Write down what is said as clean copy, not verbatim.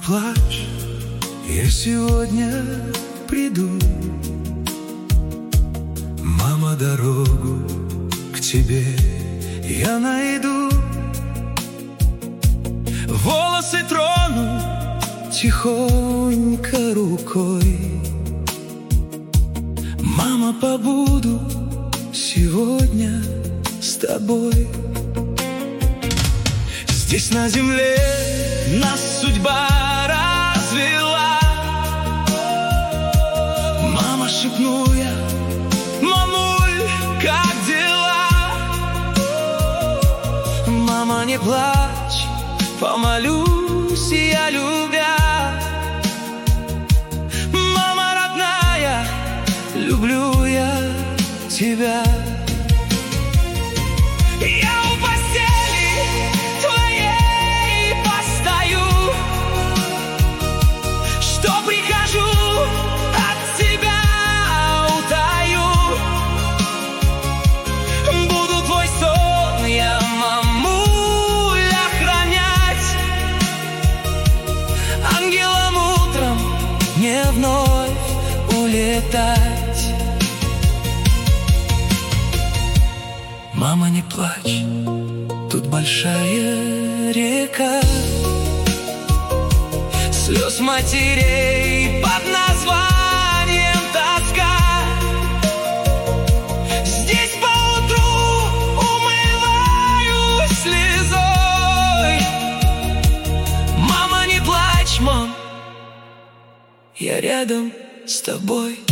плачь, я сегодня приду. Мама, дорогу к тебе я найду. Волосы трону тихонько рукой. Мама, побуду сегодня с тобой. Здесь на земле нас судьба развела. Мама, шепну я, мамуль, как дела? Мама, не плачь, помолюсь я, любя. Мама родная, люблю я тебя. Я у постели твоей постою, что прихожу, от тебя утаю. Буду твой сон я, мамуль, охранять. Ангелом утром мне вновь улетать. Мама, не плачь, тут большая река слез матерей под названием тоска. Здесь поутру умываюсь слезой. Мама, не плачь, мам, я рядом с тобой.